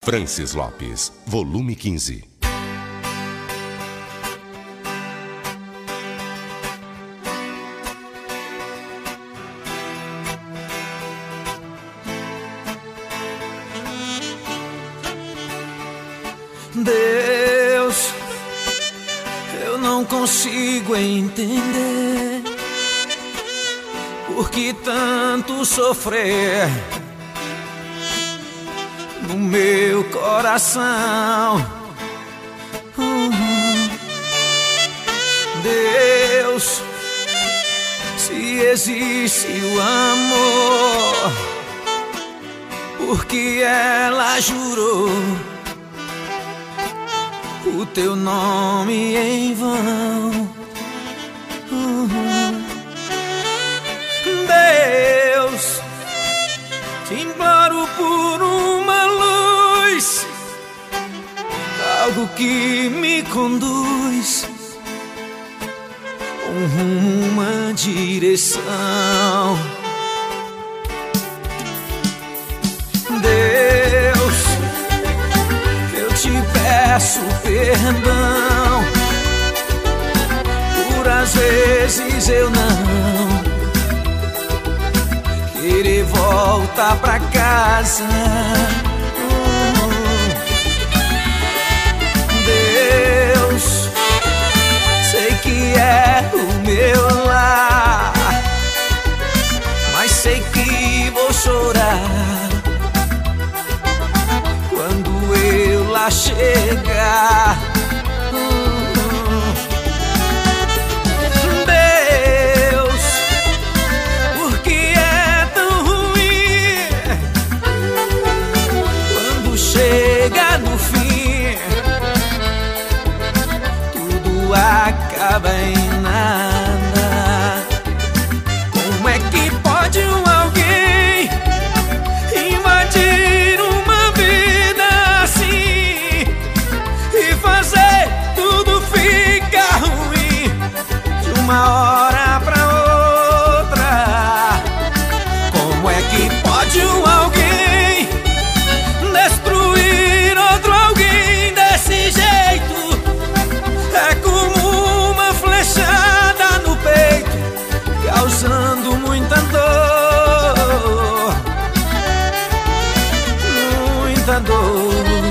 Francis Lopes, volume 15. Deus, eu não consigo entender por que tanto sofrer no meu coração. Deus, se existe o amor, porque ela jurou o teu nome em vão. Deus, te imploro por uma luz, algo que me conduz, uma direção. Deus, eu te peço perdão por às vezes eu não querer voltar pra casa. Deus, sei que é o meu lar, mas sei que vou chorar quando eu lá chegar. Deus, por que é tão ruim quando chega no fim tudo acaba em nada? Como é que pode alguém invadir uma vida assim e fazer tudo ficar ruim de uma hora pra outra? Como é que pode alguém destruir outro alguém desse jeito? É como uma flechada no peito, causando muita dor, muita dor.